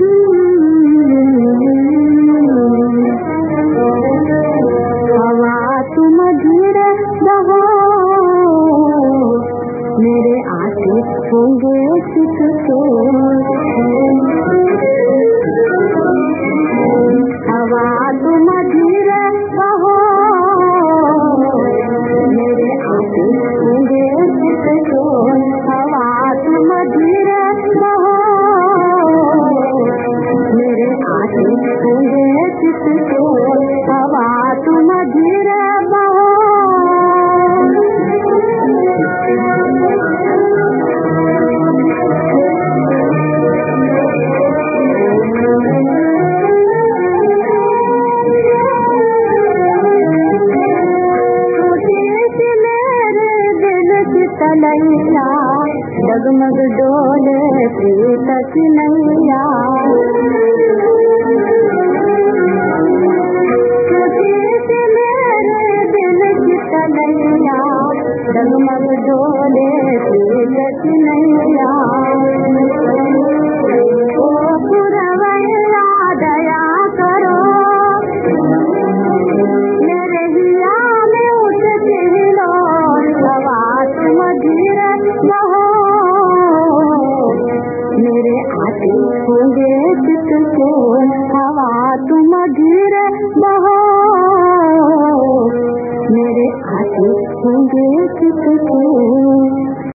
हवा तुम धीरे बहो, मेरे आशिक होंगे किसको। हवा तुम धीरे बहो, मेरे आशिक होंगे किसको। हवा तुम धीरे बहो, मेरे आशिक होंगे किसको। हवा तुम धीरे बहो। तलैया डगमग डोले प्रीत की नैया। मेरे दिल की तलैया डगमग डोले प्रीत की नैया। ओ पुरवैया दया करो, मेरे हिया में उठती लो। हवा तुम धीरे बहो, मेरे आशिक होंगे किसको। हवा तुम धीरे बहो, मेरे आशिक होंगे किसको।